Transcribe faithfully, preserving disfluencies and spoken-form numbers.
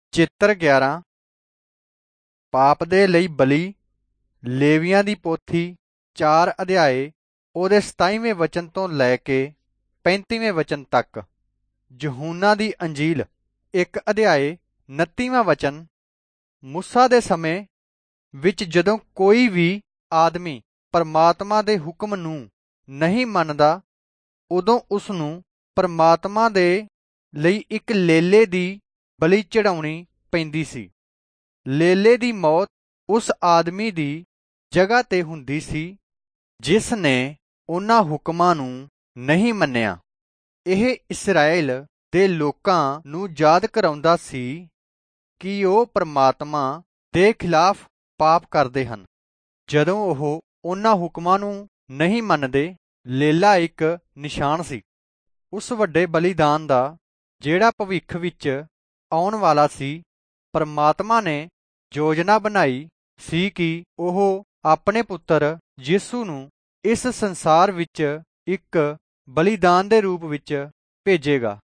ਚਿੱਤਰ ਗਿਆਰਾਂ। ਪਾਪ ਦੇ ਲਈ ਬਲੀ। ਲੇਵੀਆਂ ਦੀ ਪੋਥੀ ਚਾਰ ਅਧਿਆਏ ਉਹਦੇ ਸਤਾਈਵੇਂ ਵਚਨ ਤੋਂ ਲੈ ਕੇ ਪੈਂਤੀਵੇਂ ਵਚਨ ਤੱਕ। ਯਹੂਨਾ ਦੀ ਅੰਜੀਲ ਇੱਕ ਅਧਿਆਏ ਉਨੱਤੀਵਾਂ ਵਚਨ। ਮੂਸਾ ਦੇ ਸਮੇਂ ਵਿੱਚ ਜਦੋਂ ਕੋਈ ਵੀ ਆਦਮੀ ਪਰਮਾਤਮਾ ਦੇ ਹੁਕਮ ਨੂੰ ਨਹੀਂ ਮੰਨਦਾ, ਉਦੋਂ ਉਸ ਨੂੰ ਪਰਮਾਤਮਾ ਦੇ ਲਈ ਇੱਕ ਲੇਲੇ ਦੀ ਬਲੀ ਚੜਾਉਣੀ ਪੈਂਦੀ ਸੀ। ਲੇਲੇ ਦੀ ਮੌਤ ਉਸ ਆਦਮੀ ਦੀ ਜਗ੍ਹਾ ਤੇ ਹੁੰਦੀ ਸੀ ਜਿਸ ਨੇ ਉਹਨਾਂ ਹੁਕਮਾਂ ਨੂੰ ਨਹੀਂ ਮੰਨਿਆ। ਇਹ ਇਸਰਾਏਲ ਦੇ ਲੋਕਾਂ ਨੂੰ ਯਾਦ ਕਰਾਉਂਦਾ ਸੀ ਕਿ ਉਹ ਪਰਮਾਤਮਾ ਦੇ ਖਿਲਾਫ ਪਾਪ ਕਰਦੇ ਹਨ। ਜਦੋਂ ਉਹ ਉਹਨਾਂ ਹੁਕਮਾਂ ਨੂੰ ਨਹੀਂ ਮੰਨਦੇ, ਲੇਲਾ ਇੱਕ ਨਿਸ਼ਾਨ ਸੀ ਉਸ ਵੱਡੇ ਬਲੀਦਾਨ ਦਾ ਜਿਹੜਾ ਭਵਿੱਖ ਵਿੱਚ ਆਉਣ ਵਾਲਾ ਸੀ। ਪਰਮਾਤਮਾ ਨੇ ਯੋਜਨਾ ਬਣਾਈ ਸੀ ਕਿ ਉਹ ਆਪਣੇ ਪੁੱਤਰ ਯਿਸੂ ਨੂੰ ਇਸ ਸੰਸਾਰ ਵਿੱਚ ਇੱਕ ਬਲੀਦਾਨ ਦੇ ਰੂਪ ਵਿੱਚ ਭੇਜੇਗਾ।